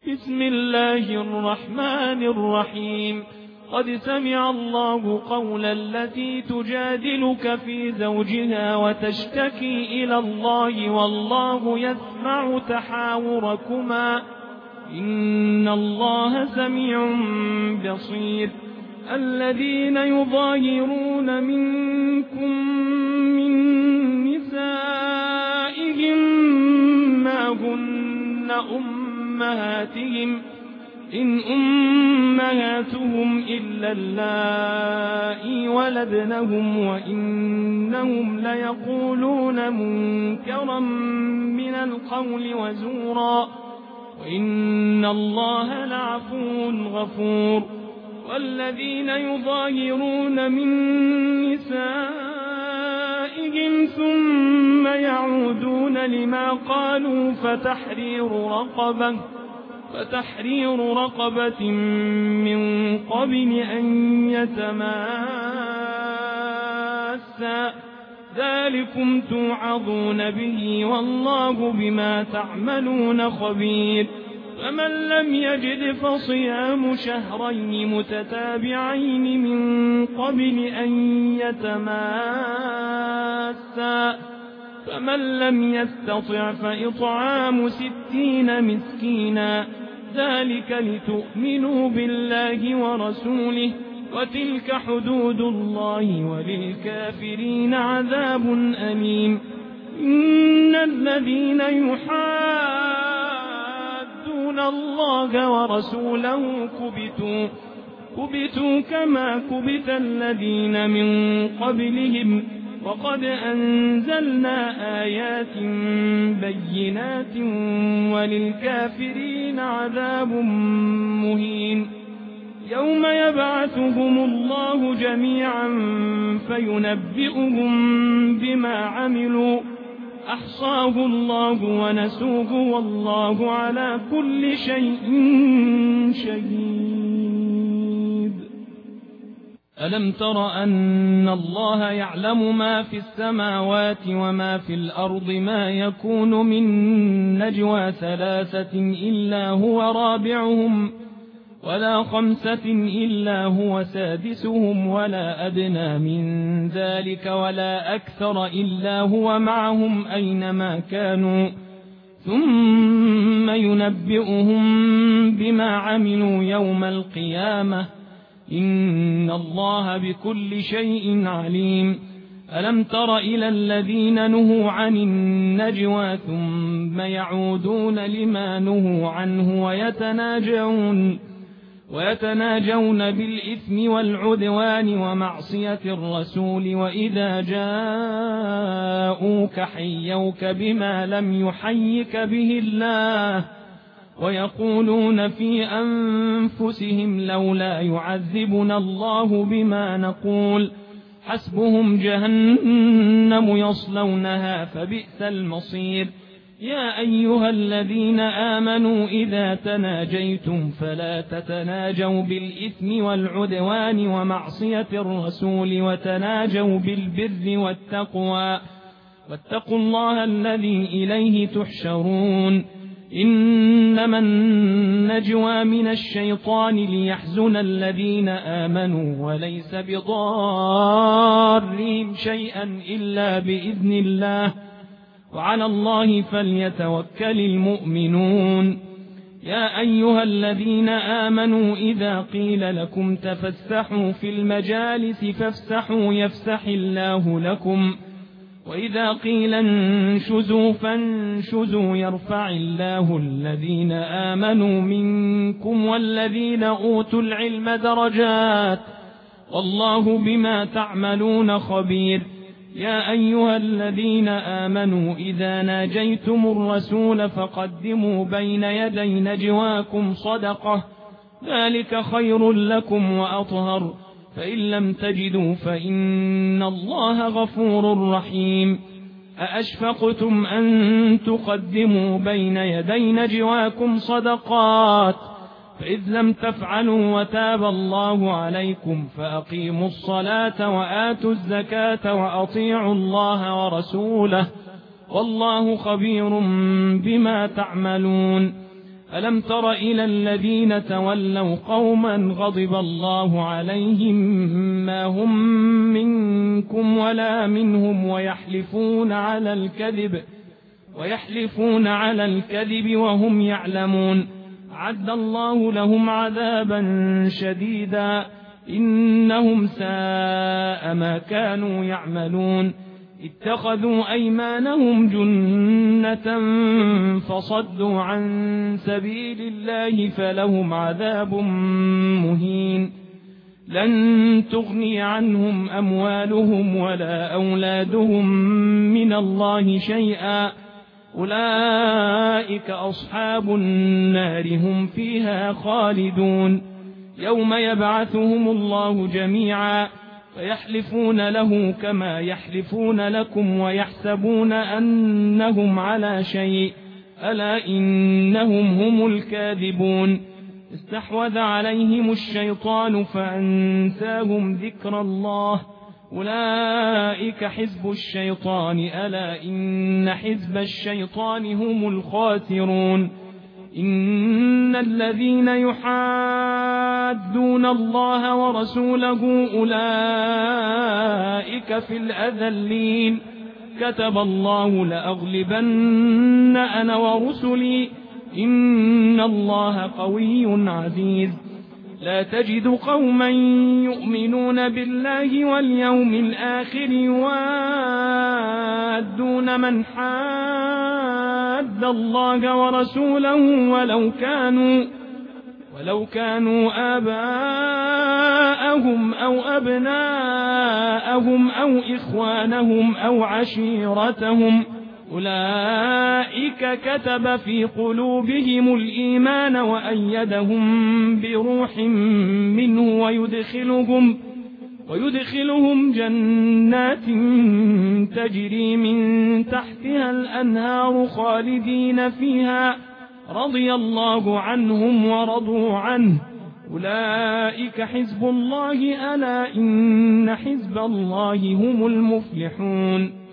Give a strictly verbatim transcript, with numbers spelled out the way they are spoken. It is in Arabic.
بسم الله الرحمن الرحيم. قد سمع الله قول التي تجادلك في زوجها وتشتكي إلى الله والله يسمع تحاوركما إن الله سميع بصير. الذين يظاهرون منكم من نسائهم ما هن أمهاتهم إن أمهاتهم إلا اللائي ولدنهم وإنهم ليقولون منكرا من القول وزورا وإن الله لعفو غفور. والذين يظاهرون من نسائهم ثم يعودون لما قالوا فتحرير رقبة فتحرير رقبة من قبل أن يتماسا ذلكم توعظون به والله بما تعملون خبير. فمن لم يجد فصيام شهرين متتابعين من قبل أن يتماسا فمن لم يستطع فإطعام ستين مسكينا ذلك لتؤمنوا بالله ورسوله وتلك حدود الله وللكافرين عذاب أليم. إن الذين يحادون الله ورسوله كبتوا كبتوا كما كبت الذين من قبلهم وقد أنزلنا آيات بينات وللكافرين عذاب مهين. يوم يبعثهم الله جميعا فينبئهم بما عملوا أحصاه الله ونسوه والله على كل شيء شهيد. ألم تر أن الله يعلم ما في السماوات وما في الأرض ما يكون من نجوى ثلاثة إلا هو رابعهم ولا خمسة إلا هو سادسهم ولا أدنى من ذلك ولا أكثر إلا هو معهم أينما كانوا ثم ينبئهم بما عملوا يوم القيامة إن الله بكل شيء عليم. ألم تر إلى الذين نهوا عن النجوى ثم يعودون لما نهوا عنه ويتناجون ويتناجون بالإثم والعدوان ومعصية الرسول وإذا جاءوك حيوك بما لم يحيك به الله ويقولون في أنفسهم لولا يعذبنا الله بما نقول حسبهم جهنم يصلونها فبئس المصير. يا أيها الذين آمنوا إذا تناجيتم فلا تتناجوا بالإثم والعدوان ومعصية الرسول وتناجوا بالبر والتقوى واتقوا الله الذي إليه تحشرون. إنما النجوى من الشيطان ليحزن الذين آمنوا وليس بضارهم شيئا إلا بإذن الله وعلى الله فليتوكل المؤمنون. يا أيها الذين آمنوا إذا قيل لكم تفسحوا في المجالس فافسحوا يفسح الله لكم وإذا قيل انشزوا فانشزوا يرفع الله الذين آمنوا منكم والذين أوتوا العلم درجات والله بما تعملون خبير. يا أيها الذين آمنوا إذا ناجيتم الرسول فقدموا بين يدي نجواكم صدقة ذلك خير لكم وأطهر فإن لم تجدوا فإن الله غفور رحيم. أأشفقتم أن تقدموا بين يدي نجواكم صدقات فإذ لم تفعلوا وتاب الله عليكم فأقيموا الصلاة وآتوا الزكاة وأطيعوا الله ورسوله والله خبير بما تعملون. ألم تر إلى الذين تولوا قوما غضب الله عليهم ما هم منكم ولا منهم ويحلفون على الكذب ويحلفون على الكذب وهم يعلمون أعد الله لهم عذابا شديدا إنهم ساء ما كانوا يعملون اتخذوا أيمانهم جنة فصدوا عن سبيل الله فلهم عذاب مهين لن تغني عنهم أموالهم ولا أولادهم من الله شيئا أولئك أصحاب النار هم فيها خالدون يوم يبعثهم الله جميعا فيحلفون له كما يحلفون لكم ويحسبون أنهم على شيء ألا إنهم هم الكاذبون استحوذ عليهم الشيطان فأنساهم ذكر الله أولئك حزب الشيطان ألا إن حزب الشيطان هم الخاسرون إن الذين يحادون الله ورسوله أولئك في الأذلين كتب الله لأغلبن أنا ورسلي إن الله قوي عزيز لا تجد قوما يؤمنون بالله واليوم الآخر يوادون من حاد الله ورسوله ولو كانوا ولو كانوا آباءهم أو أبناءهم أو إخوانهم أو عشيرتهم أولئك كتب في قلوبهم الإيمان وأيدهم بروح منه ويدخلهم ويدخلهم جنات تجري من تحتها الأنهار خالدين فيها رضي الله عنهم ورضوا عنه أولئك حزب الله ألا إن حزب الله هم المفلحون